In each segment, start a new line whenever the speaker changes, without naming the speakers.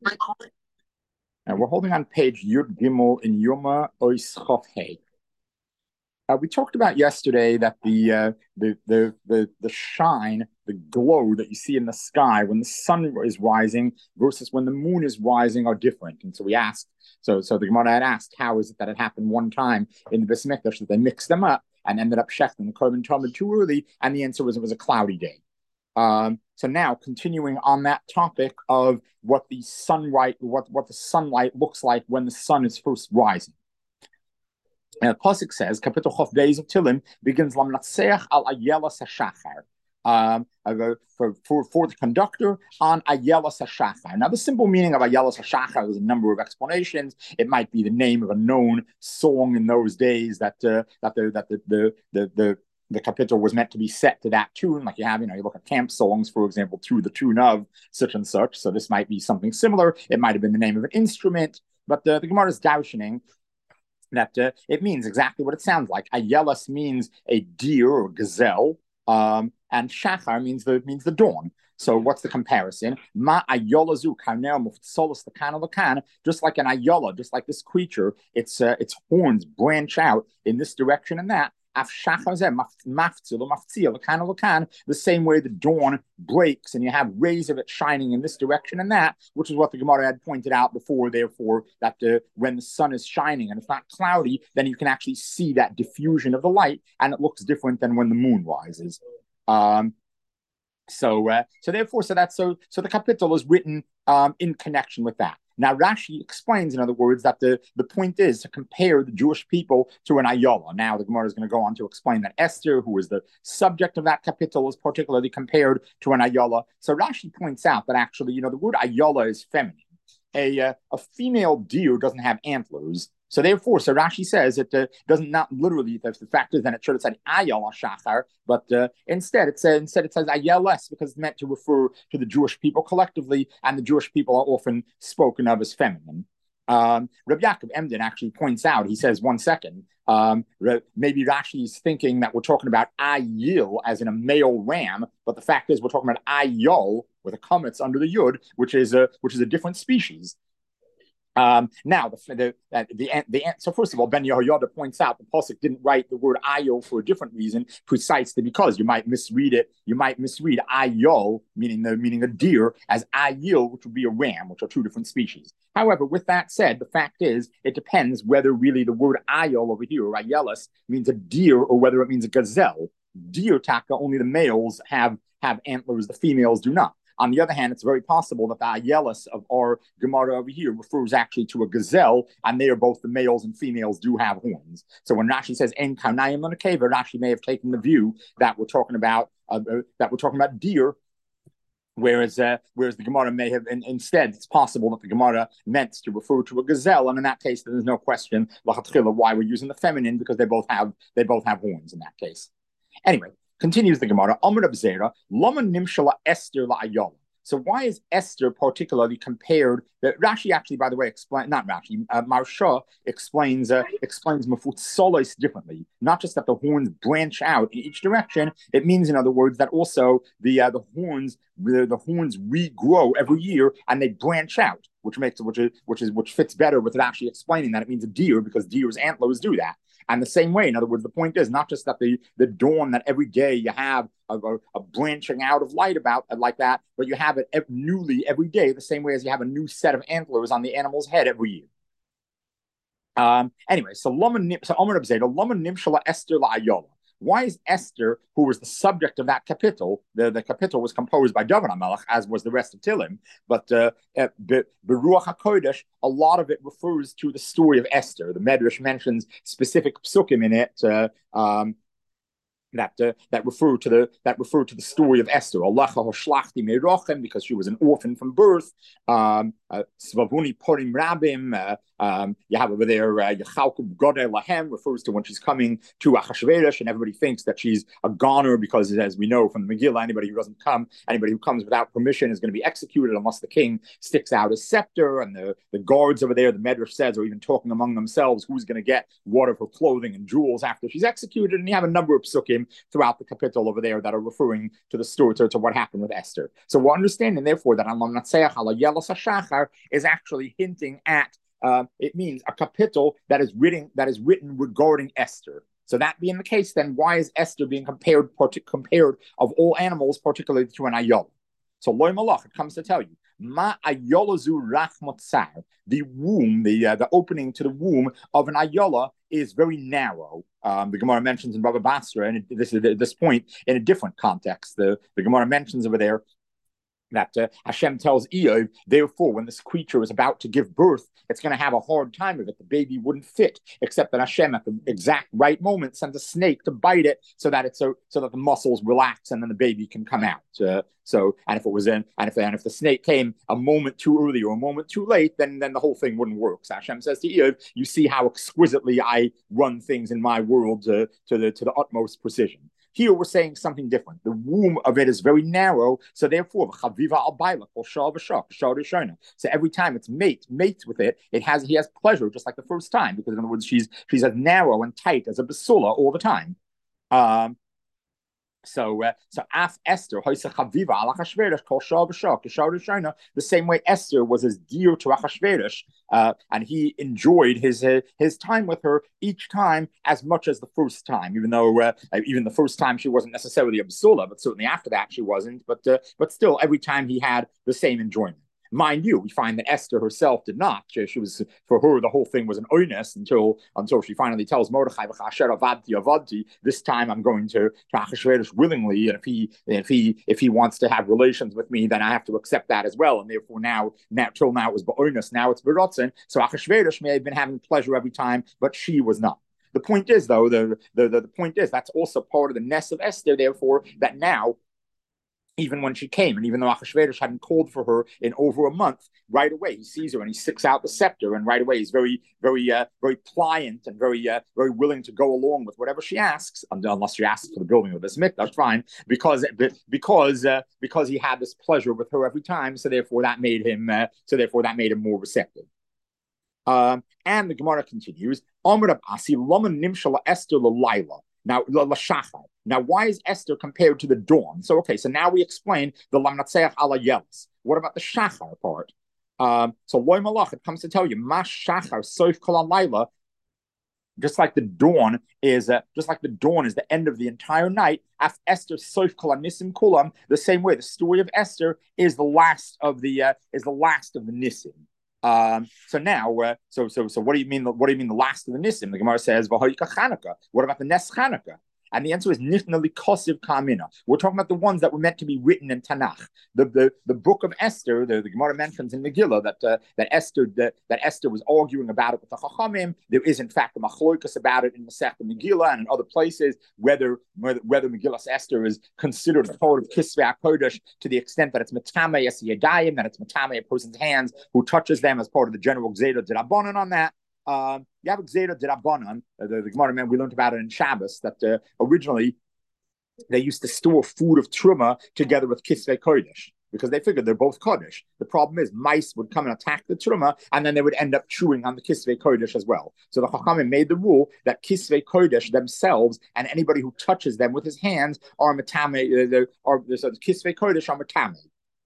And we're holding on page Yud Gimel in Yoma Ois Chof Hey. We talked about yesterday that the shine, the glow that you see in the sky when the sun is rising versus when the moon is rising are different. And so we asked, so the Gemara had asked, how is it that it happened one time in the Beis Mikdash that they mixed them up and ended up shechting the Korban Talmud too early? And the answer was it was a cloudy day. So now continuing on that topic of what the sunlight looks like when the sun is first rising. Pasuk says, Kapitel Chof Beis of Tilim begins Lamnatseach al Ayelas Hashachar. For the conductor on Ayelas Hashachar. Now, the simple meaning of Ayelas Hashachar is a number of explanations. It might be the name of a known song in those days that the capital was meant to be set to that tune, like you look at camp songs, for example, to the tune of such and such. So this might be something similar. It might have been the name of an instrument, but the Gemara is darshaning that it means exactly what it sounds like. Ayelas means a deer or gazelle, and shachar means the dawn. So what's the comparison? Ma ayolazu karnel mufsolos lakan. Just like an ayola, just like this creature, its horns branch out in this direction and that. The same way the dawn breaks and you have rays of it shining in this direction and that, which is what the Gemara had pointed out before, therefore, that when the sun is shining and it's not cloudy, then you can actually see that diffusion of the light, and it looks different than when the moon rises. So the capital is written in connection with that. Now, Rashi explains, in other words, that the point is to compare the Jewish people to an Ayola. Now, the Gemara is going to go on to explain that Esther, who is the subject of that capital, is particularly compared to an Ayola. So Rashi points out that actually, the word Ayola is feminine. A female deer doesn't have antlers. So therefore, so Rashi says it doesn't not literally. The fact is, then it should have said Ayel Shachar, but instead it says Ayeles because it's meant to refer to the Jewish people collectively, and the Jewish people are often spoken of as feminine. Rabbi Yaakov Emden actually points out. He says, one second, maybe Rashi is thinking that we're talking about Ayil as in a male ram, but the fact is we're talking about Ayol with a kametz under the yud, which is a different species. Now, so first of all, Ben Yehoyada points out the pasuk didn't write the word ayol for a different reason, precisely because you might misread it. You might misread ayol, meaning a deer, as ayil, which would be a ram, which are two different species. However, with that said, the fact is it depends whether really the word ayol over here, or ayelis, means a deer or whether it means a gazelle. Deer taka, only the males have antlers, the females do not. On the other hand, it's very possible that the Ayelis of our Gemara over here refers actually to a gazelle, and they are both the males and females do have horns. So when Rashi says En Karnayim Lanakeva, Rashi may have taken the view that we're talking about deer, whereas the Gemara may have instead it's possible that the Gemara meant to refer to a gazelle, and in that case, there's no question why we're using the feminine because they both have horns in that case. Anyway. Continues the Gemara, Amr Abzera, Lama Nimshala Esther La Ayola. So why is Esther particularly compared? Rashi actually, by the way, Marsha explains Mafut Solis differently. Not just that the horns branch out in each direction. It means, in other words, that also the horns regrow every year and they branch out, which fits better with it actually explaining that it means a deer because deer's antlers do that. And the same way, in other words, the point is not just that the dawn that every day you have a branching out of light about like that, but you have it newly every day, the same way as you have a new set of antlers on the animal's head every year. Anyway, so Omer Abzeda, Lama Nimshala Esther La Ayola. Why is Esther, who was the subject of that capital, the capital was composed by David HaMelech, as was the rest of Tilim, but Beruach HaKodesh, a lot of it refers to the story of Esther. The Medrash mentions specific psukim in it, that refer to the story of Esther. Because she was an orphan from birth. Svavuni Porim Rabim. You have over there Yechalku Godel Lahem refers to when she's coming to Achashverosh, and everybody thinks that she's a goner because, as we know from the Megillah, anybody who comes without permission is going to be executed unless the king sticks out his scepter. And the guards over there, the Medrash says, are even talking among themselves who's going to get what of her clothing and jewels after she's executed. And you have a number of psukim Psukim throughout the capital over there that are referring to the story to what happened with Esther. So we're understanding, therefore, that Alam Natseach Ala Yelos HaShachar is actually hinting at it means a capital that is written regarding Esther. So that being the case, then why is Esther being compared of all animals, particularly to an ayol? So loy malach, it comes to tell you, ma ayolazu rach motzar. The womb, the opening to the womb of an ayola is very narrow. The Gemara mentions in Baba Basra, and this is at this point in a different context. The Gemara mentions over there that Hashem tells Eov, therefore, when this creature is about to give birth, it's going to have a hard time of it. The baby wouldn't fit, except that Hashem, at the exact right moment, sends a snake to bite it, so that the muscles relax and then the baby can come out. And if the snake came a moment too early or a moment too late, then the whole thing wouldn't work. So Hashem says to Eov, you see how exquisitely I run things in my world to the utmost precision. Here we're saying something different. The womb of it is very narrow, so therefore, so every time it's mates with it, he has pleasure just like the first time, because in other words, she's as narrow and tight as a basula all the time. So af Esther, the same way Esther was as dear to Achashverosh, and he enjoyed his time with her each time as much as the first time, even though even the first time she wasn't necessarily a basula, but certainly after that she wasn't. But still, every time he had the same enjoyment. Mind you, we find that Esther herself did not. She was, for her, the whole thing was an oinus until she finally tells Mordechai, this time I'm going to Achashverosh willingly, and if he wants to have relations with me, then I have to accept that as well. And therefore now till now it was oinus, now it's berotzen. So Achashverosh may have been having pleasure every time, but she was not. The point is, though, the point is that's also part of the ness of Esther, therefore, that now, even when she came, and even though Achashverosh hadn't called for her in over a month, right away he sees her and he sticks out the scepter, and right away he's very pliant and very willing to go along with whatever she asks, unless she asks for the building of this mikdash, fine, because he had this pleasure with her every time, so therefore that made him more receptive. And the Gemara continues, Amar Abasi Lama Nimshala Esther Laila. Now, why is Esther compared to the dawn? So now we explain the Lamnatseach ala Yelis. What about the Shachar part? So Loy Malach, it comes to tell you, Mas Shachar Soif Kol Laila, just like the dawn is the end of the entire night. Af Esther Soif Kol Nisim Kulam, the same way the story of Esther is the last of the Nisim. So now, so what do you mean? What do you mean the last of the Nisim? The Gemara says, "V'hoyika Chanukah." What about the Nes Chanukah? And the answer is Nifnali Kosiv Kamina. We're talking about the ones that were meant to be written in Tanakh. The book of Esther, the Gemara mentions in Megillah that Esther was arguing about it with the Chachamim. There is in fact a machloikas about it in Masechta Megillah and in other places whether Megillah Esther is considered part of Kisvei HaKodesh to the extent that it's Matame Yasi Yadayim, that it's Matame a person's hands who touches them as part of the general Gzeda D'Rabbanan on that. You have Gzeda D'Rabbanan, the Gemara, we learned about it in Shabbos, that originally they used to store food of Truma together with Kisvei Kodesh, because they figured they're both Kodesh. The problem is mice would come and attack the Truma, and then they would end up chewing on the Kisvei Kodesh as well. So the Chachamim made the rule that Kisvei Kodesh themselves and anybody who touches them with his hands are Matame, so Kisvei Kodesh are Matame.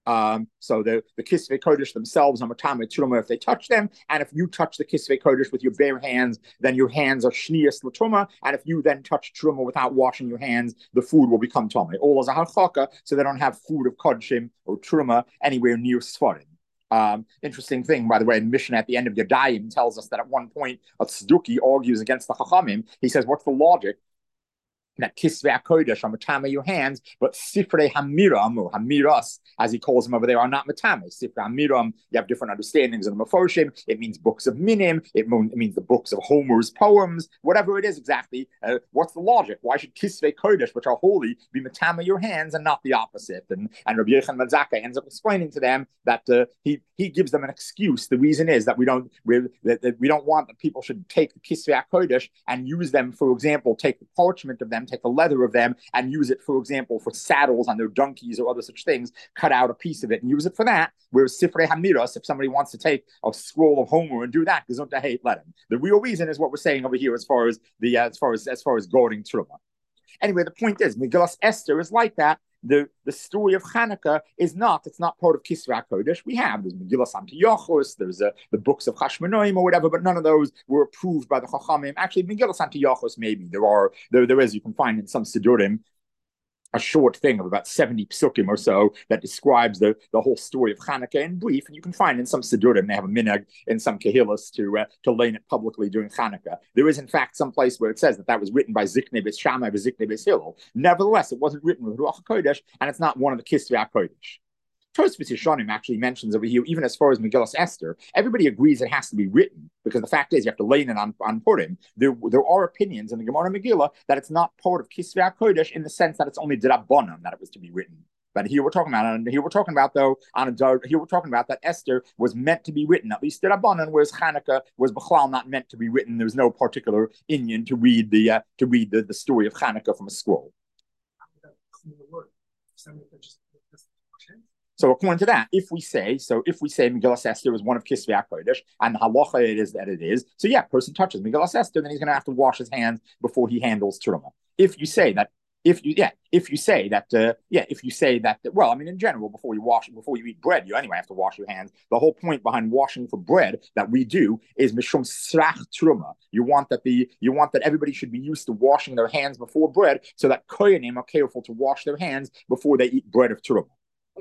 So the Kisvei Kodesh themselves are Matame Truma if they touch them, and if you touch the Kisvei Kodesh with your bare hands, then your hands are Shnias L'Truma, and if you then touch Truma without washing your hands, the food will become Tame. All as a Halchaka, so they don't have food of Kodshim or Truma anywhere near Sfarim. Interesting thing, by the way, in Mishnah at the end of Yadayim tells us that at one point a Tzduki argues against the Chachamim. He says, what's the logic? That Kisvei HaKodesh are matame your hands, but Sifrei Hamiram, or Hamiras, as he calls them over there, are not matame. Sifrei Hamiram, you have different understandings of the Meforshim. It means books of Minim. It means the books of Homer's poems, whatever it is exactly. What's the logic? Why should Kisvei Kodesh, which are holy, be matame your hands and not the opposite? And Rabbi Yechon Matzaka ends up explaining to them that he gives them an excuse. The reason is that we don't want that people should take the Kisvei HaKodesh and use them, for example, take the parchment of them, take the leather of them and use it, for example, for saddles on their donkeys or other such things, cut out a piece of it and use it for that. Whereas Sifrei Hamiras, if somebody wants to take a scroll of Homer and do that, let him. The real reason is what we're saying over here as far as guarding Truma. Anyway, the point is, Megillas Esther is like that. The story of Hanukkah is not, it's not part of Kisra Kodesh. There's Megillas Antiochus, there's the books of Hashmonaim or whatever, but none of those were approved by the Chachamim. Actually, Megillas Antiochus, maybe there is, you can find in some Sidurim a short thing of about 70 psukim or so that describes the whole story of Hanukkah in brief, and you can find in some Sidurim, they have a minhag in some Kehillas to learn it publicly during Hanukkah. There is, in fact, some place where it says that was written by Ziknei B'S Shammai Ziknei B'S Hillel. Nevertheless, it wasn't written with Ruach HaKodesh, and it's not one of the Kisvei HaKodesh. Tosfos Yeshanim actually mentions over here, even as far as Megillas Esther, everybody agrees it has to be written, because the fact is you have to lay it on Purim. There are opinions in the Gemara Megillah that it's not part of Kisvei HaKodesh in the sense that it's only D'Rabbanan that it was to be written. But here we're talking about that Esther was meant to be written, at least D'Rabbanan, whereas Hanukkah was B'chlal not meant to be written. There was no particular inyan to read the story of Hanukkah from a scroll. So according to that, if we say Megillas Esther is one of Kisvei HaKodesh, and the halacha it is, so yeah, person touches Megillas Esther, then he's going to have to wash his hands before he handles Teruma. If you say that, well, I mean, in general, before you eat bread, you anyway have to wash your hands. The whole point behind washing for bread that we do is mishum srach truma. You want that everybody should be used to washing their hands before bread, so that koyanim are careful to wash their hands before they eat bread of truma.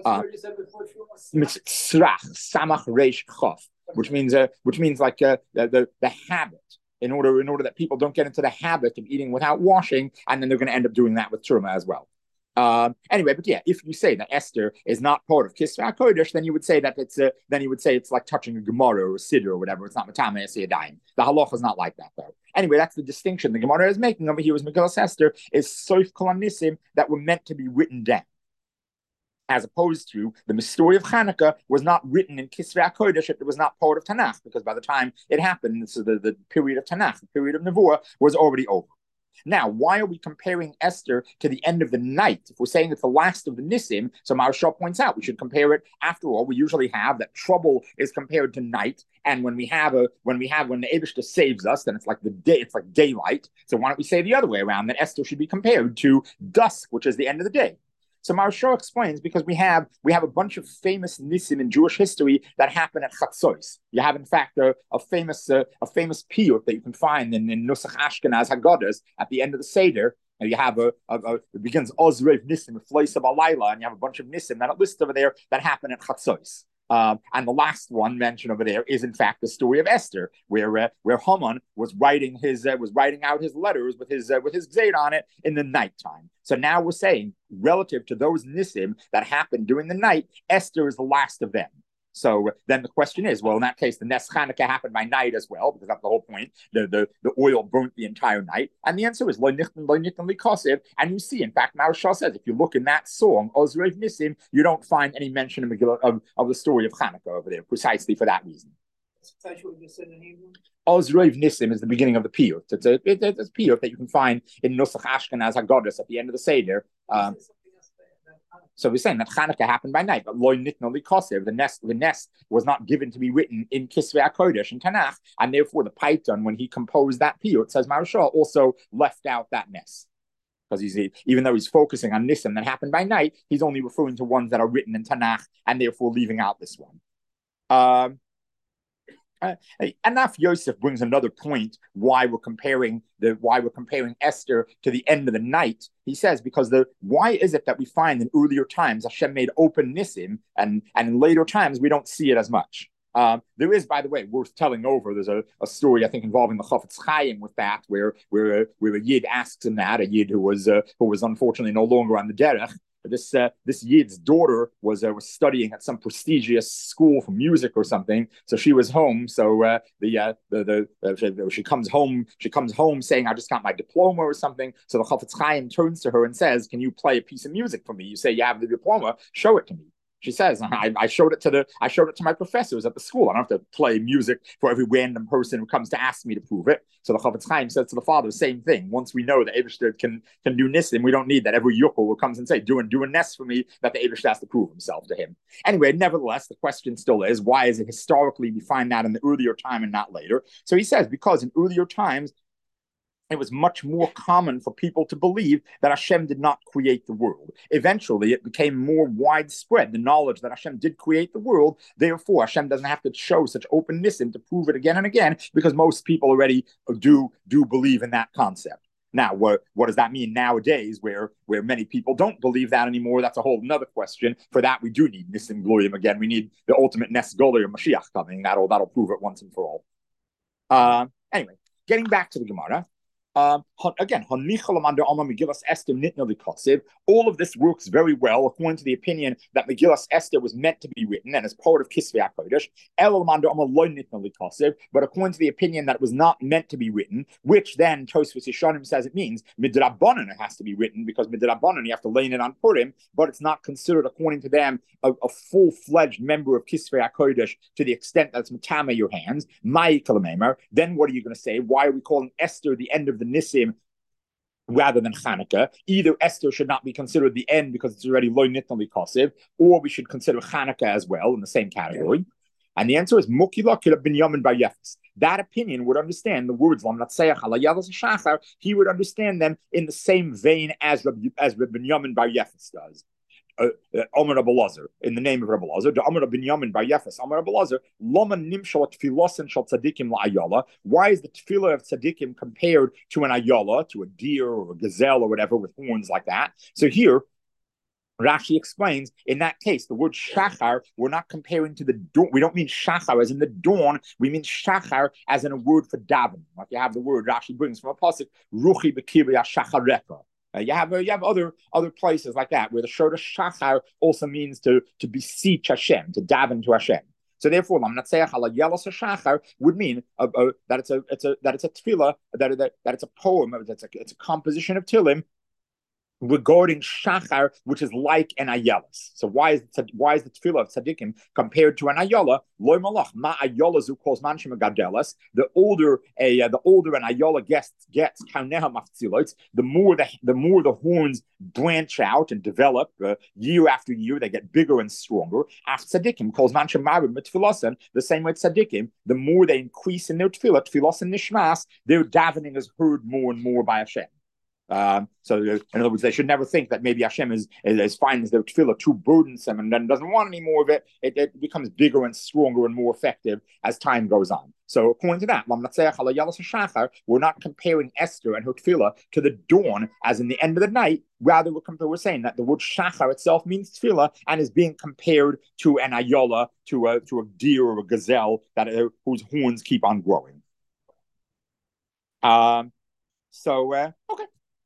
Samach reish chaf, which means like the habit. In order that people don't get into the habit of eating without washing, and then they're going to end up doing that with Teruma as well. Anyway, but yeah, if you say that Esther is not part of Kisvei HaKodesh, then you would say that it's like touching a Gemara or a Siddur or whatever. It's not Matama Yadayim. The halacha is not like that though. Anyway, that's the distinction the Gemara is making over here with Megillas Esther is Soif Kol Nisim that were meant to be written down, as opposed to the story of Hanukkah was not written in Kisvei HaKodesh. It was not part of Tanakh, because by the time it happened, so the period of Tanakh, the period of Nevuah, was already over. Now, why are we comparing Esther to the end of the night? If we're saying it's the last of the Nisim, so Maharsha points out we should compare it. After all, we usually have that trouble is compared to night, and when the Eibishter saves us, then it's like the day, it's like daylight. So why don't we say the other way around, that Esther should be compared to dusk, which is the end of the day? So Maharsha explains, because we have a bunch of famous nisim in Jewish history that happen at Chatzos. You have, in fact, a famous piyut that you can find in Nusach Ashkenaz Haggadahs at the end of the Seder. You have it begins Ozrev Nisim with Floisa Balayla, and you have a bunch of nisim that are listed over there that happen at Chatzos. And the last one mentioned over there is, in fact, the story of Esther, where Haman was writing out his letters with his gzeir on it in the nighttime. So now we're saying, relative to those nisim that happened during the night, Esther is the last of them. So then the question is, well, in that case, the Nes Chanukah happened by night as well, because that's the whole point. The oil burnt the entire night. And the answer is, Lo nichten likosev. And you see, in fact, Maharsha says, if you look in that song, Ozrev Nisim, you don't find any mention of the story of Chanukah over there, precisely for that reason. Ozrev Nisim is the beginning of the piyut. It's a piyut that you can find in Nusach Ashkenaz Haggadahs at the end of the Seder. So we're saying that Chanukah happened by night, but Lo Nitno Likosev, the nest was not given to be written in Kisvei HaKodesh in Tanakh, and therefore the Paiton, when he composed that piyut, says Maharsha, also left out that nest. Because even though he's focusing on Nisim that happened by night, he's only referring to ones that are written in Tanakh, and therefore leaving out this one. Anaf Yosef brings another point why we're comparing Esther to the end of the night. He says, because why is it that we find in earlier times Hashem made open Nisim, and in later times we don't see it as much? There is, by the way, worth telling over. There's a story, I think, involving the Chafetz Chaim with that, where a Yid asks him that, a Yid who was unfortunately no longer on the derech. This Yid's daughter was studying at some prestigious school for music or something, so she was home. So she comes home saying, "I just got my diploma" or something. So the Chafetz Chaim turns to her and says, "Can you play a piece of music for me? You say you have the diploma. Show it to me." She says, I showed it to my professors at the school. I don't have to play music for every random person who comes to ask me to prove it. So the Chafetz Chaim says to the father, same thing. Once we know that Eibishter can do Nisim, we don't need that every Yukul who comes and say, do a Nes for me, that the Eibishter has to prove himself to him. Anyway, nevertheless, the question still is, why is it historically we find that in the earlier time and not later? So he says, because in earlier times, it was much more common for people to believe that Hashem did not create the world. Eventually, it became more widespread, the knowledge that Hashem did create the world. Therefore, Hashem doesn't have to show such openness to prove it again and again, because most people already do believe in that concept. Now, what does that mean nowadays, where many people don't believe that anymore? That's a whole another question. For that, we do need Nisim Gloyim again. We need the ultimate Nes Goler Mashiach coming. That'll prove it once and for all. Anyway, getting back to the Gemara. Again, all of this works very well according to the opinion that Megillas Esther was meant to be written and as part of Kisvei HaKodesh. But according to the opinion that it was not meant to be written, which then Tosfos Yeshanim says it means Midrabanan it has to be written, because Midrabanan you have to lay it on Purim, but it's not considered according to them a full-fledged member of Kisvei HaKodesh to the extent that it's Matama your hands. Then what are you going to say? Why are we calling Esther the end of the Nisim rather than Hanukkah? Either Esther should not be considered the end because it's already Lo Nitna Likosiv, or we should consider Hanukkah as well in the same category. And the answer is Mukila Kila Binyamin Bar Yefes. That opinion would understand the words Lamnatseach Alayalas Shachar. He would understand them in the same vein as Binyamin Bar Yefes does. Omer Abelazar, in the name of Abelazar, the Omer Binyamin Bar Yefes, Omer Abelazar, Loman Nimshal Tfilosin Shal Tzadikim LaAyala. Why is the tefillah of Tzadikim compared to an ayala, to a deer or a gazelle or whatever with horns like that? So here, Rashi explains, in that case, the word shachar, we're not comparing to the dawn. We don't mean shachar as in the dawn. We mean shachar as in a word for daven. Like you have the word Rashi brings from a pasuk, ruchi b'kirya shachareka. You have other places like that where the Shoda Shachar also means to beseech Hashem, to daven to Hashem. So therefore, Lamnatseach ala Yelos Shachar would mean that it's a tefillah, that it's a poem, it's a composition of Tilim regarding Shachar, which is like an Ayalas. So why is the tefillah of Tzadikim compared to an Ayala? Loy malach ma Ayala zu calls manshim gadelas. The older an Ayala gets kauneha mafzilots, the more the horns branch out and develop year after year. They get bigger and stronger. After Tzadikim calls manshim marim mitfilasan. The same way Tzadikim, the more they increase in their tefillah and nishmas, their davening is heard more and more by Hashem. So in other words, they should never think that maybe Hashem is finds their tefillah too burdensome and then doesn't want any more of it. It becomes bigger and stronger and more effective as time goes on. So according to that, we're not comparing Esther and her tefillah to the dawn as in the end of the night. Rather, we're saying that the word shachar itself means tefillah and is being compared to an ayala, to a deer or a gazelle whose horns keep on growing. Okay.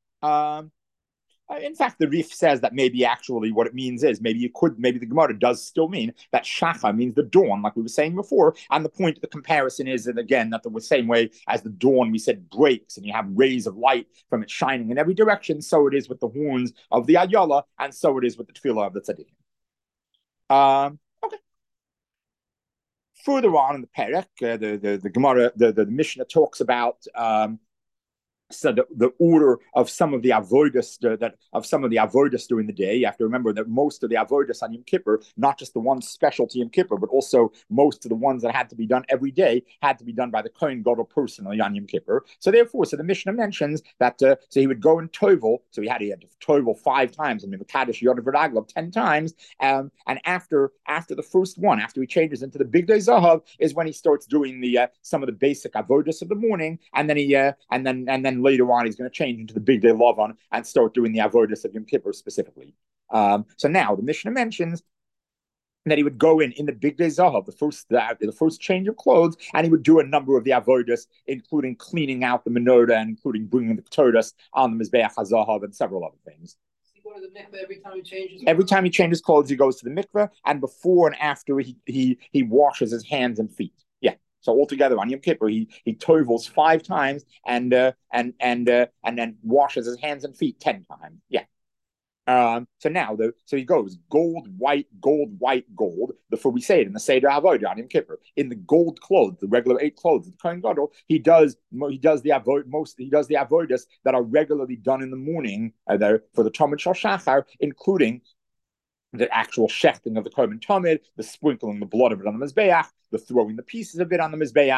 In fact, the Rif says that maybe actually what it means is maybe the Gemara does still mean that Shachar means the dawn, like we were saying before. And the point of the comparison is that, again, that the same way as the dawn we said breaks and you have rays of light from it shining in every direction, so it is with the horns of the Ayala, and so it is with the tefillah of the Tzaddikim. Okay. Further on in the Perek, the Gemara, the Mishnah talks about so the order of some of the avodas during the day. You have to remember that most of the avodas on Yom Kippur, not just the one specialty Yom Kippur, but also most of the ones that had to be done every day, had to be done by the Kohen Gadol personally on Yom Kippur. So therefore, the Mishnah mentions that so he would go in Tovel, so he had to Tovel 5 times, and Mekadesh Yodav V'Raglav 10 times, and after the first one, after he changes into the Big Day Zahav, is when he starts doing the some of the basic avodas of the morning, and then later on, he's going to change into the Big Day Lavan and start doing the avodas of Yom Kippur specifically. So now the Mishnah mentions that he would go in the Big Day Zahav, the first change of clothes, and he would do a number of the avodas, including cleaning out the menorah and including bringing the Torahs on the Mizbeach HaZahav and several other things.
Go to the mikveh every time he changes?
Every time he changes clothes, he goes to the mikveh, and before and after he washes his hands and feet. Yeah. So altogether on Yom Kippur, he tovels 5 times and then washes his hands and feet 10 times. Yeah. So he goes gold, white, gold, white, gold. Before we say it in the Seder Avodah on Yom Kippur, in the gold clothes, the regular 8 clothes, the Kohen Gadol, he does the avodas that are regularly done in the morning for the Talmud Shal Shachar, including the actual shechting of the Korban Tamid, the sprinkling the blood of it on the Mizbeach, the throwing the pieces of it on the Mizbeach,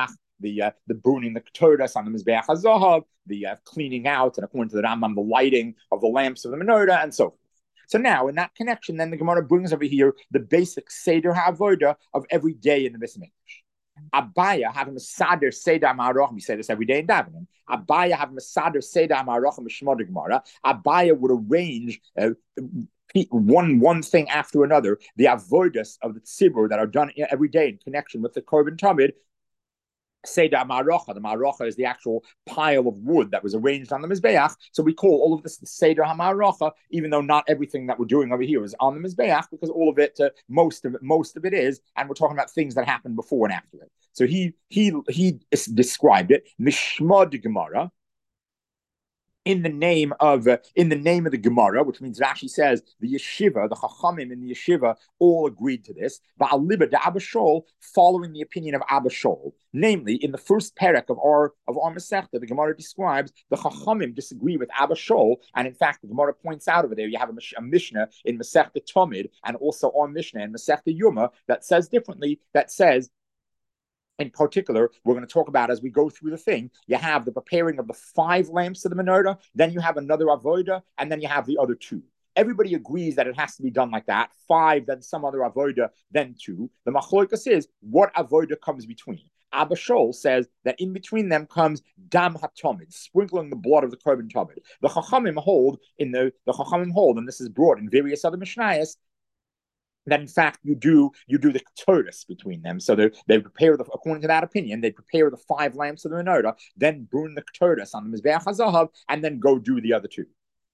the burning the Ketores on the Mizbeach HaZahav, the cleaning out, and according to the Rambam, the lighting of the lamps of the menorah, and so forth. So now, in that connection, then the Gemara brings over here the basic Seder HaAvodah of every day in the Beis Mikdash. Abaya have a Masader Seder Ma'arochim. We say this every day in davening. Abaya have a Masader Seder Ma'arochim Shmod Gemara. Abaya would arrange one thing after another, the avodas of the tzibur that are done every day in connection with the korban tamid. Seder Ma'arocha. The Ma'arocha is the actual pile of wood that was arranged on the Mizbeach. So we call all of this the Seder HaMa'arocha, even though not everything that we're doing over here is on the Mizbeach, because all of it, most of it is, and we're talking about things that happened before and after it. So he described it, Mishmod Gemara, in the name of the Gemara, which means Rashi says the yeshiva, the chachamim in the yeshiva, all agreed to this. Ba'aliba de Abba Shaul, following the opinion of Abba Shaul, namely in the first perek of our Masechta, the Gemara describes the chachamim disagree with Abba Shaul, and in fact the Gemara points out over there you have a Mishnah in Masechta Tamid and also our Mishnah in Masechta Yuma that says differently. That says, in particular, we're going to talk about as we go through the thing, you have the preparing of the 5 lamps of the menorah, then you have another avodah, and then you have the other 2. Everybody agrees that it has to be done like that. 5, then some other avodah, then 2. The machlokas is what avodah comes between. Abba Shaul says that in between them comes dam hatomid, sprinkling the blood of the korban tamid. The chachamim hold, and this is brought in various other mishnayos, that in fact you do the Ketores between them. So they prepare according to that opinion, they prepare the 5 lamps of the menorah, then burn the Ketores on the Mizbeach HaZahav, and then go do the other 2.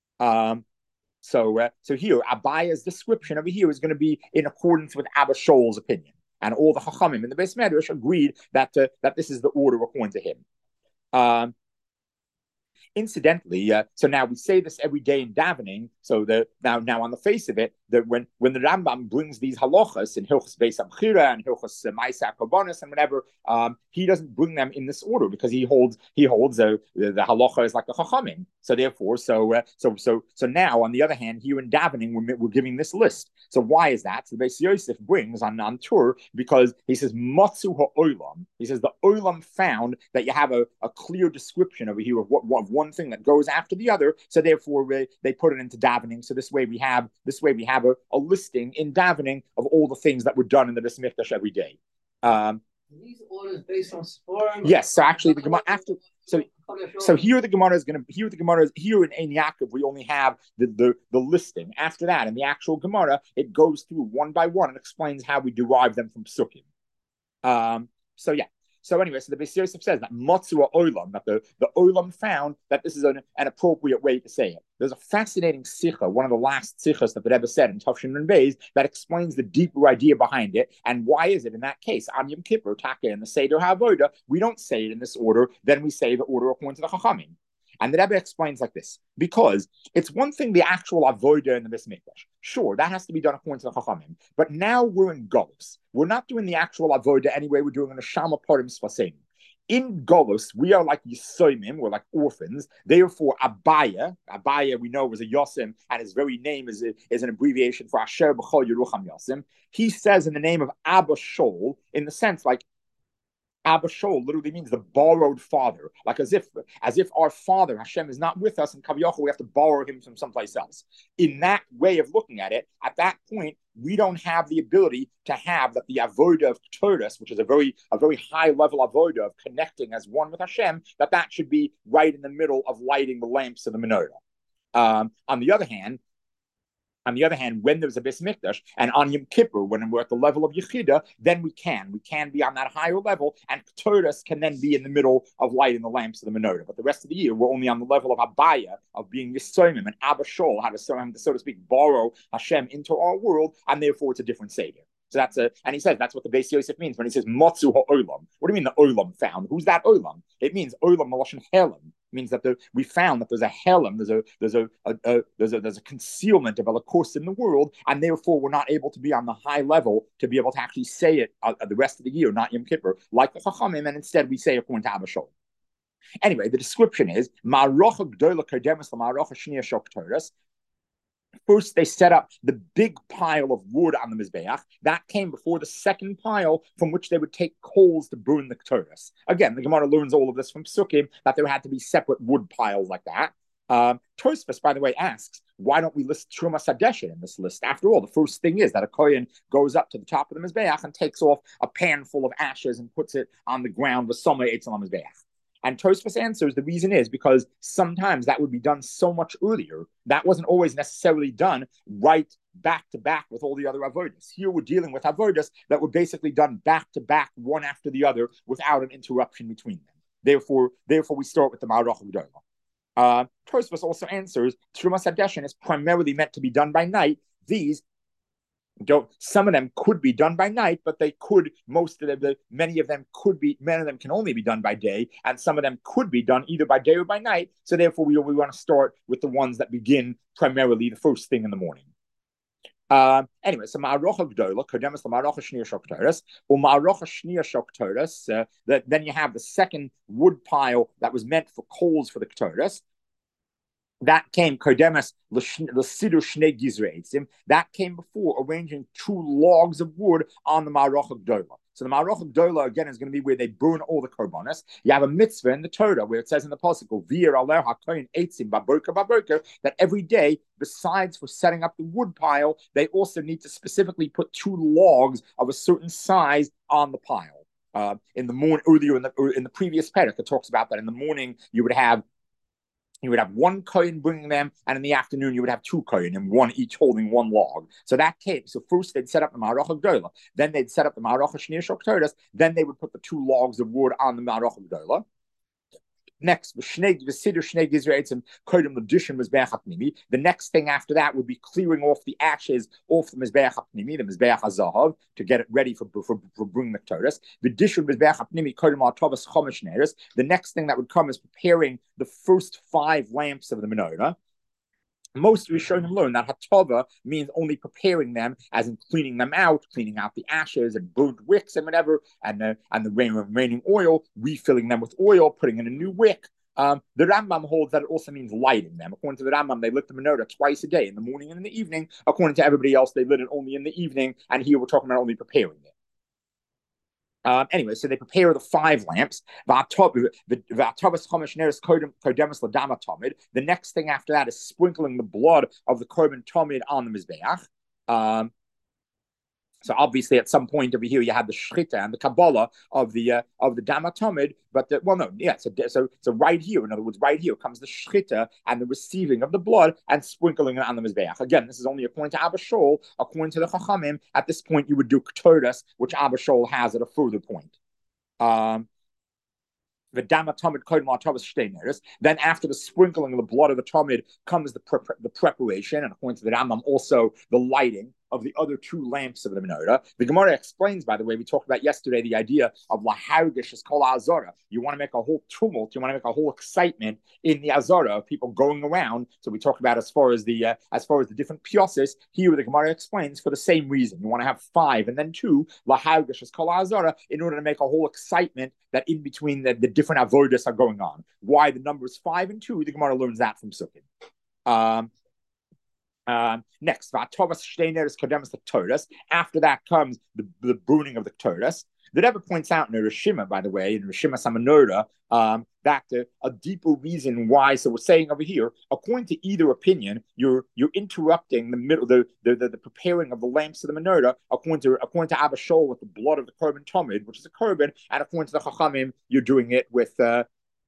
So here, Abaya's description over here is going to be in accordance with Abba Shaul's opinion. And all the Chachamim in the Beis Medrash agreed that this is the order according to him. Incidentally, so now we say this every day in davening. So now on the face of it, that when the Rambam brings these halachas in Hilchos Beis Amchira and Hilchos Ma'aseh Korbanos and whatever, he doesn't bring them in this order because he holds the halacha is like the chachamim. So therefore, so now on the other hand, here in davening we're giving this list. So why is that? So the Beis Yosef brings on tour because he says matzu ha'olam. He says the olam found that you have a clear description over here of what one thing that goes after the other. So therefore they put it into davening. So this way we have a listing in davening of all the things that were done in the Beis Mikdash every day.
These orders based on Sforim.
Yes, so actually the Gemara after so here the Gemara is here in Ein Yaakov we only have the listing. After that, in the actual Gemara, it goes through one by one and explains how we derive them from Psukim. So yeah. So anyway, so the Beis Yosef says that Matzu Olam, that the Olam found that this is an appropriate way to say it. There's a fascinating sikha, one of the last sikhas that the Rebbe said in Tafshin and Beis, that explains the deeper idea behind it. And why is it in that case, on Yom Kippur, Taka, in the Seder HaAvodah, we don't say it in this order, then we say the order according to the Chachamim. And the Rebbe explains like this, because it's one thing, the actual avodah in the Beis Mikdash. Sure, that has to be done according to the Chachamim. But now we're in Golus. We're not doing the actual avodah anyway. We're doing a Neshama Parim Sfasein. In Golus, we are like Yisoimim, we're like orphans. Therefore, Abaya we know was a Yosim, and his very name is an abbreviation for Asher B'chol Yerucham Yosim. He says in the name of Abba Shaul, in the sense like, Abba Shaul literally means the borrowed father, like as if our father Hashem is not with us, and Kaviyachol we have to borrow him from someplace else. In that way of looking at it, at that point we don't have the ability to have that the avodah of Ketores, which is a very high level avodah of connecting as one with Hashem, that should be right in the middle of lighting the lamps of the menorah. On the other hand, when there's a Beis Mikdash and on Yom Kippur, when we're at the level of Yechida, then we can be on that higher level, and Ketores can then be in the middle of lighting the lamps of the menorah. But the rest of the year, we're only on the level of Abaya, of being Yisoimim, and Abba Shaul, how to, so to speak, borrow Hashem into our world, and therefore it's a different Seder. So and he says that's what the Beis Yosef means when he says Matzu ha'olam. What do you mean the olam found? Who's that olam? It means olam malashon helam. It means that we found that there's a helam, there's a concealment of Elokus in the world, and therefore we're not able to be on the high level to be able to actually say it the rest of the year, not Yom Kippur, like the Chachamim, and instead we say according to Abba Shaul. Anyway, the description is Ma'arocha Gdola Kardemis LaMa'arocha Shniya Shok Ketores. First, they set up the big pile of wood on the Mizbeach. That came before the second pile from which they would take coals to burn the Ketores. Again, the Gemara learns all of this from Sukkim, that there had to be separate wood piles like that. Tosfos, by the way, asks, why don't we list Trumas Hadeshin in this list? After all, the first thing is that a Kohen goes up to the top of the Mizbeach and takes off a pan full of ashes and puts it on the ground with some Eitz on the Mizbeach. And Tosfos answers the reason is because sometimes that would be done so much earlier. That wasn't always necessarily done right back to back with all the other avodas. Here we're dealing with avodas that were basically done back to back, one after the other, without an interruption between them. Therefore, we start with the Ma'arach Gdolah. Tosfos also answers Trumas Hadeshin is primarily meant to be done by night. These some of them could be done by night, but they could, many of them can only be done by day, and some of them could be done either by day or by night. So therefore, we want to start with the ones that begin primarily the first thing in the morning. Anyway, so Ma'arocha Gdola, Kodemus Ma'arocha Shnia Shoktoris, or Ma'arocha Shnia Shoktoris, then you have the second wood pile that was meant for coals for the Ktoris. That came Kodemus L'Sidur Shnei Gizreitzim. That came before arranging 2 logs of wood on the Ma'arocha Gdola. So the Ma'arocha Gdola again is going to be where they burn all the korbanos. You have a mitzvah in the Torah where it says in the pasuk Vir Aleh HaKohen Eitzim Baboker that every day, besides for setting up the wood pile, they also need to specifically put 2 logs of a certain size on the pile. In the morning, earlier in the previous parak, it talks about that in the morning you would have one kohen bringing them, and in the afternoon you would have 2 kohen, and one each holding 1 log. So that came. So first they'd set up the Ma'arocha Gdola, then they'd set up the Ma'arocha Shnia Shoktoris, then they would put the 2 logs of wood on the Ma'arocha Gdola. Next, the next thing after that would be clearing off the ashes off the Mizbeach HaPnimi, the Mizbeach HaZahav, to get it ready for bringing the Ketores. The next thing that would come is preparing the first 5 lamps of the menorah. Most Rishonim learn that hatova means only preparing them, as in cleaning them out, cleaning out the ashes and burnt wicks and whatever, and the remaining oil, refilling them with oil, putting in a new wick. The Rambam holds that it also means lighting them. According to the Rambam, they lit the menorah twice a day, in the morning and in the evening. According to everybody else, they lit it only in the evening, and here we're talking about only preparing it. Anyway, so they prepare the 5 lamps. The next thing after that is sprinkling the blood of the korban tamid on the mizbeach. So obviously, at some point over here, you have the shchita and the kabbalah of the dama tamid. But so right here, in other words, right here comes the shchita and the receiving of the blood and sprinkling it on the mizbeach. Again, this is only according to Abba Shaul. According to the Chachamim, at this point you would do Ketores, which Abba Shaul has at a further point. The dama tamid kodim l'atavas shteineres. Then after the sprinkling of the blood of the tamid comes the preparation, and according to the Rambam, also the lighting of the other 2 lamps of the menorah. The Gemara explains, by the way, we talked about yesterday the idea of lahargish is kol azara. You want to make a whole tumult, you want to make a whole excitement in the azara of people going around. So we talked about as far as the different pioses. Here the Gemara explains for the same reason. You want to have 5 and then 2 lahargish is kol azara in order to make a whole excitement that in between the different avodas are going on. Why the numbers 5 and 2? The Gemara learns that from Sukkim. Next, after that comes the burning of the Ketores. The Rebbe points out in the Rishima, by the way, in Rishima Samanora, that a deeper reason why. So we're saying over here, according to either opinion, you're interrupting the middle, the preparing of the lamps of the menorah. According to Abba Shaul with the blood of the korban tamid, which is a korban, and according to the Chachamim, you're doing it with the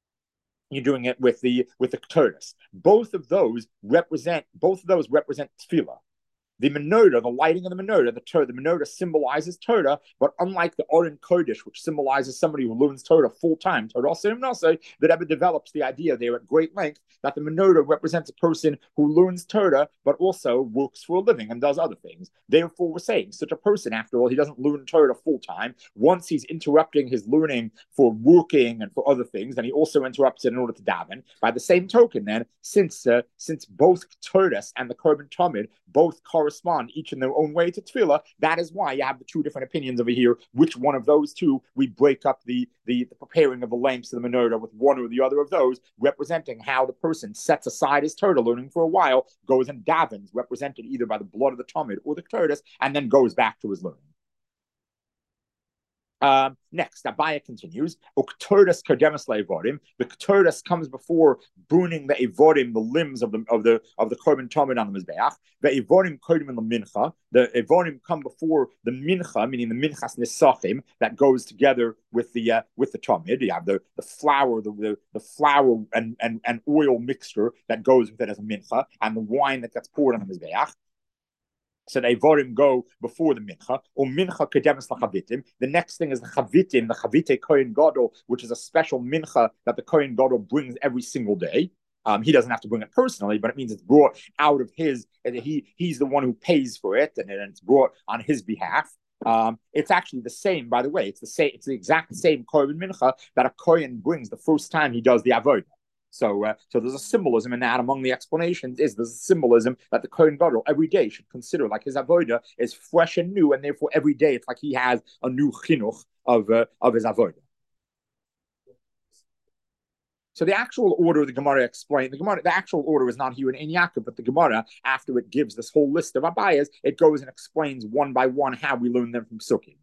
Ketores. Both of those represent tefillah. The menorah, the lighting of the menorah, the menorah symbolizes Torah, but unlike the Aron Kodesh, which symbolizes somebody who learns Torah full time, the Rebbe develops the idea there at great length that the menorah represents a person who learns Torah, but also works for a living and does other things. Therefore, we're saying such a person, after all, he doesn't learn Torah full time. Once he's interrupting his learning for working and for other things, then he also interrupts it in order to daven. By the same token, then, since both Torah and the korban tamid both correspond correspond each in their own way to tefillah. That is why you have the two different opinions over here. Which one of those two we break up the preparing of the lamps of the menorah with one or the other of those, representing how the person sets aside his Torah learning for a while, goes and davens, represented either by the blood of the Talmud or the Torah, and then goes back to his learning. Next, Abaya continues. The Ketores comes before burning the Evorim, the limbs of the Korban Talmud on the Mizbeach. The Evorim kodim in the Mincha. The Evorim come before the Mincha, meaning the Minchas Nisachim, that goes together with the Talmud. You have the flour, the flour and oil mixture that goes with it as a Mincha, and the wine that gets poured on the Mizbeach. So the Evorim go before the Mincha, or Mincha kedemes lachavitim. The next thing is the Chavitim, the Chavite Kohen Gadol, which is a special Mincha that the Kohen Gadol brings every single day. He doesn't have to bring it personally, but it means it's brought out of his, and he's the one who pays for it, and it's brought on his behalf. It's actually the same, by the way. It's the exact same Korban Mincha that a Kohen brings the first time he does the Avodah. So there's a symbolism in that. Among the explanations there's a symbolism that the Kohen Gadol every day should consider like his avodah is fresh and new, and therefore every day it's like he has a new chinuch of his avodah. So the actual order the Gemara explained, the actual order is not here in Yaakov, but the Gemara, after it gives this whole list of abayas, it goes and explains one by one how we learn them from Sukkim.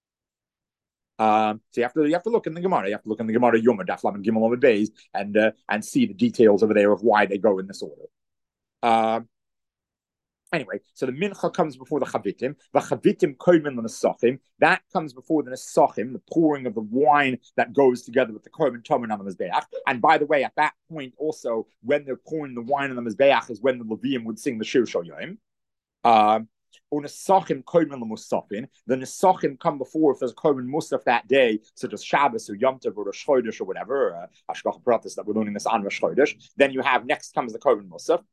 So you have to look in the Gemara. You have to look in the Gemara Yoma Daf Lamed Gimel Lamed Beis and see the details over there of why they go in this order. Anyway, so the Mincha comes before the Chavitim. The Chavitim koimen the Nesachim. That comes before the Nesachim, the pouring of the wine that goes together with the Korban Talmud on the Mizbeach. And by the way, at that point also, when they're pouring the wine on the Mizbeach is when the Levium would sing the Shir Shal Yom. The Nesachim come before if there's a Korban Musaf that day, such as Shabbos or Yom Tov or Rosh Chodesh or whatever, Hashgacha Pratis that we're learning this on Rosh Chodesh. Then you have next comes the Korban Musaf.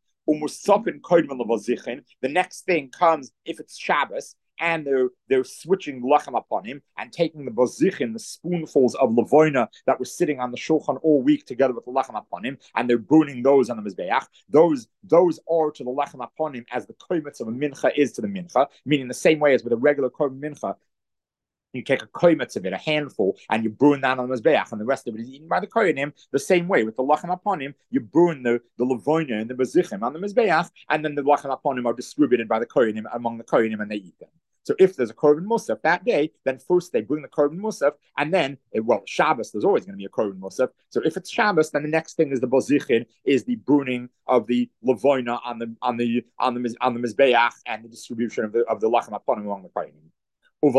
The next thing comes if it's Shabbos and they're switching lechem upon him and taking the bozichin, the spoonfuls of lavoina that were sitting on the shulchan all week together with the lechem upon him, and they're burning those on the mizbeach. Those are to the lechem upon him as the koimetz of a mincha is to the mincha, meaning the same way as with a regular korban mincha. You take a koimetz of it, a handful, and you burn that on the mizbeach, and the rest of it is eaten by the kohenim. The same way with the lachem upon him, you burn the lavoina and the bazichim on the mizbeach, and then the lachem upon him are distributed by the kohenim among the kohenim, and they eat them. So if there's a korban musaf that day, then first they bring the korban musaf, and then Shabbos there's always going to be a korban musaf. So if it's Shabbos, then the next thing is the bozichin, is the burning of the lavoina on the mizbeach and the distribution of the lachem upon him among the kohenim. And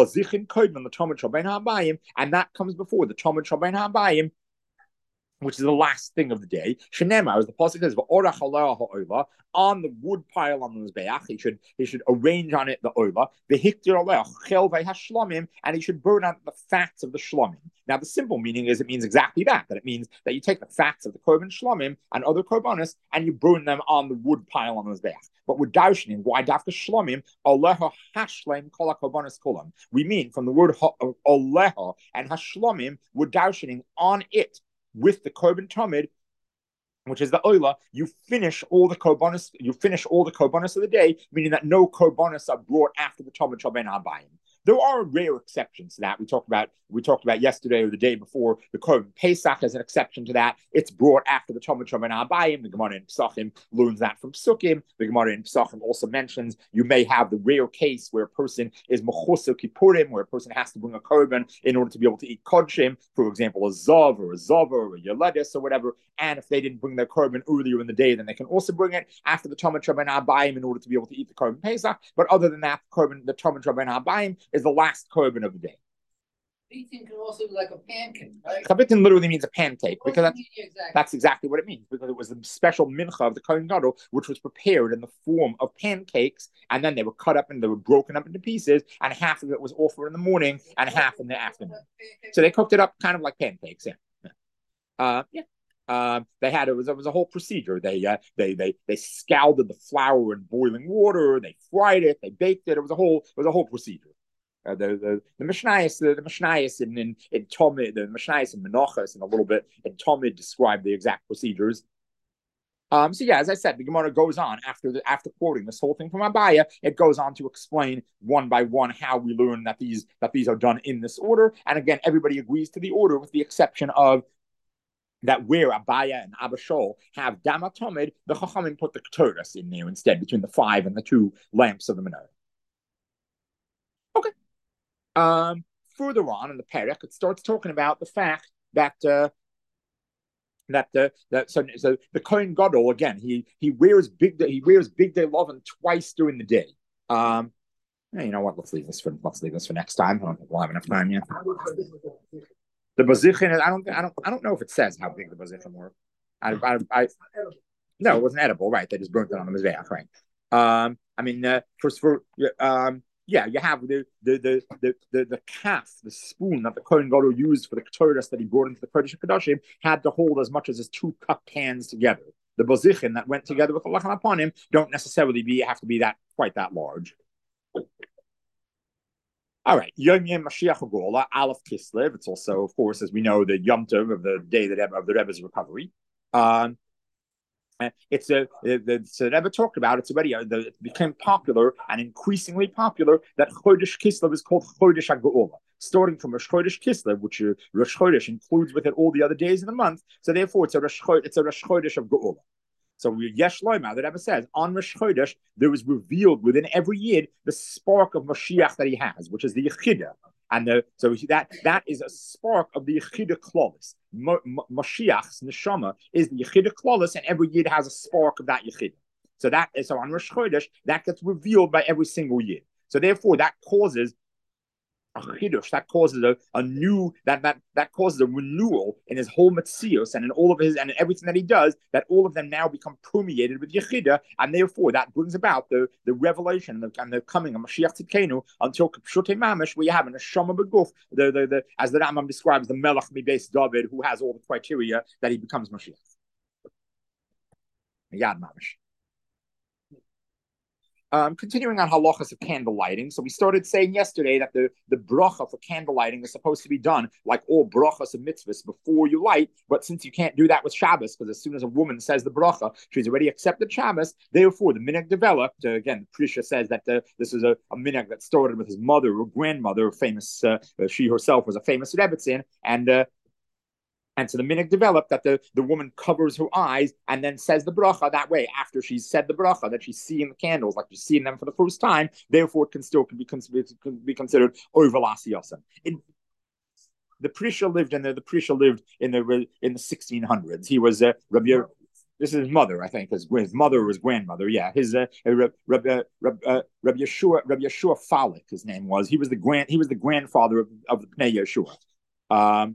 that comes before the Talmud Shabbein HaBayim, which is the last thing of the day. Shenema, as the pasuk says, on the wood pile on the mizbeach, he should arrange on it the oila, and he should burn out the fats of the shlomim. Now, the simple meaning is it means exactly that it means that you take the fats of the korban shlomim and other korbanos and you burn them on the wood pile on the mizbeach. But with darshanim, why dafka shlomim? Aleha hashleim kol korbanos kolam. We mean from the word aleha and hashlomim, with darshanim on it. With the korban tamid, which is the oila, you finish all the korbanos of the day, meaning that no korbanos are brought after the Talmud Shabbein HaBayim. There are rare exceptions to that. We talked about yesterday or the day before. The Korban Pesach is an exception to that. It's brought after the Talmud Shabbein HaBayim. The Gemara in Pesachim learns that from Sukkim. The Gemara in Pesachim also mentions you may have the rare case where a person is Mechusar Kippurim, where a person has to bring a korban in order to be able to eat kodshim. For example, a zav or a zava or a yeledis or whatever. And if they didn't bring their korban earlier in the day, then they can also bring it after the Talmud Shabbein HaBayim in order to be able to eat the Korban Pesach. But other than that, the Talmud Shabbein HaBayim is the last korban of the day.
Chavitin can also be like a pancake, right?
Chavitin literally means a pancake, because that's exactly what it means, because it was the special mincha of the Kohen Gadol, which was prepared in the form of pancakes, and then they were cut up and they were broken up into pieces, and half of it was offered in the morning and half in the afternoon. So they cooked it up kind of like pancakes, it was a whole procedure. They scalded the flour in boiling water, they fried it, they baked it. It was a whole procedure. The Mishnayos in Talmud, the Mishnayos in Menachos, and a little bit in Talmud describe the exact procedures. So yeah, as I said, the Gemara goes on after quoting this whole thing from Abaya. It goes on to explain one by one how we learn that these are done in this order. And again, everybody agrees to the order with the exception of that where Abaya and Abba Shaul have Dama Tomid, the Chachamim put the Ketores in there instead between the 5 and the 2 lamps of the menorah. Okay. Further on in the Perek, it starts talking about the fact that so the Kohen Gadol again he wears big day lovin twice during the day. You know what? Let's leave this for next time. I don't think we'll have enough time yet. The bazichin, I don't know if it says how big the bazichin were. No, it wasn't edible, right? They just burnt it on the mizbeach, right? Yeah, you have the calf, the spoon that the Kohen Gadol used for the Ketores that he brought into the Kodesh HaKadoshim had to hold as much as his 2 cupped hands together. The bazichin that went together with the lechem upon him don't necessarily have to be quite that large. All right, Yom Yom Mashiach Hagola, Aleph Kislev. It's also, of course, as we know, the Yom Tov of the day of the Rebbe's recovery. The Rebbe talked about it's already it became popular and increasingly popular that Chodesh Kislev is called Chodesh HaGeula, starting from Rosh Chodesh Kislev, which Rosh Chodesh includes with it all the other days of the month. So therefore, it's a Rosh Chodesh of Geula. So Yesh Loima, the Rebbe says, on Rosh Chodesh, there was revealed within every Yid the spark of Mashiach that he has, which is the Yechidah. And so that is a spark of the Yechidah Klolis. Mashiach's Neshama is the Yechidah Klolis, and every Yid has a spark of that Yechidah. So on Rosh Chodesh, that gets revealed by every single Yid. So therefore, that causes a chidush, that causes a new that causes a renewal in his whole metzios and in all of his and in everything that he does, that all of them now become permeated with Yechidah, and therefore that brings about the revelation and the coming of Mashiach Tzidkenu until K'pshutei Mamish, where you have an Neshama B'guf, as the Rambam describes, the Melech Mibeis David, who has all the criteria that he becomes Mashiach. Yad Mamish. Continuing on halachas of candle lighting. So we started saying yesterday that the bracha for candle lighting is supposed to be done like all brachas of mitzvahs before you light. But since you can't do that with Shabbos, because as soon as a woman says the bracha, she's already accepted Shabbos. Therefore, the minhag developed. Again, Prisha says that this is a minhag that started with his mother or grandmother, famous. She herself was a famous Rebbetzin, and so the minhag developed that the woman covers her eyes and then says the bracha that way. After she's said the bracha, that she's seeing the candles, like she's seeing them for the first time, therefore it can be considered overlas yasam. The Prisha lived in the 1600s. He was Rabbi. This is his mother, I think. His mother was grandmother. Yeah, his Rabbi Yeshua Falik, his name was. He was the grandfather of the Pnei Yeshua.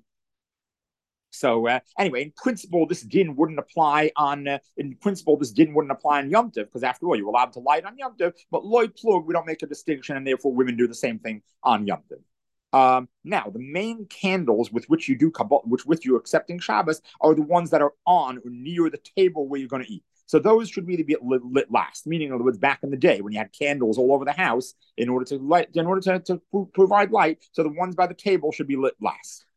So anyway, in principle, this din wouldn't apply on Yom Tov, because after all, you're allowed to light on Yom Tov, but loy plug, we don't make a distinction, and therefore women do the same thing on Yom Tov. Now, the main candles with which you do Kabbalah, with you accepting Shabbos, are the ones that are on or near the table where you're going to eat. So those should really be lit last. Meaning, in other words, back in the day when you had candles all over the house in order to provide light, so the ones by the table should be lit last.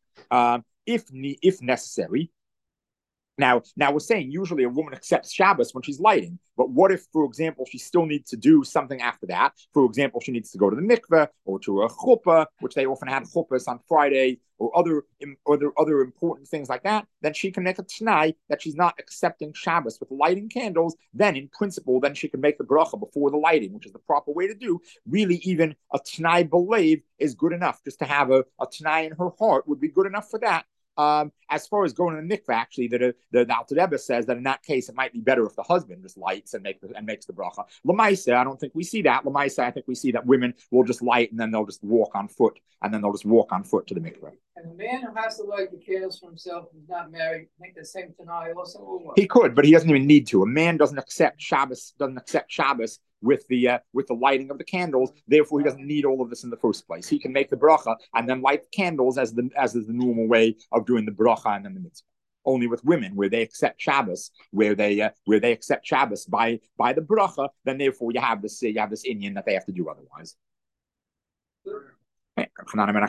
If necessary. Now we're saying usually a woman accepts Shabbos when she's lighting, but what if, for example, she still needs to do something after that? For example, she needs to go to the mikveh or to a chuppah, which they often had chuppahs on Friday, or other important things like that. Then she can make a t'nai that she's not accepting Shabbos with lighting candles. Then, in principle, then she can make the bracha before the lighting, which is the proper way to do. Really, even a t'nai belev is good enough. Just to have a t'nai in her heart would be good enough for that. As far as going to the mikveh, actually, the Alter Rebbe says that in that case it might be better if the husband just lights and makes the bracha. Lamaisa, I don't think we see that. Lamaisa, I think we see that women will just light and then they'll just walk on foot to the mikveh.
And the man who has to light the candles for himself, who's not married, make the same tonight also. Or what?
He could, but he doesn't even need to. A man doesn't accept Shabbos with the lighting of the candles. Therefore, he doesn't need all of this in the first place. He can make the bracha and then light the candles as is the normal way of doing the bracha and then the mitzvah. Only with women, where they accept Shabbos, where they accept Shabbos by the bracha, then therefore you have this inyan that they have to do otherwise.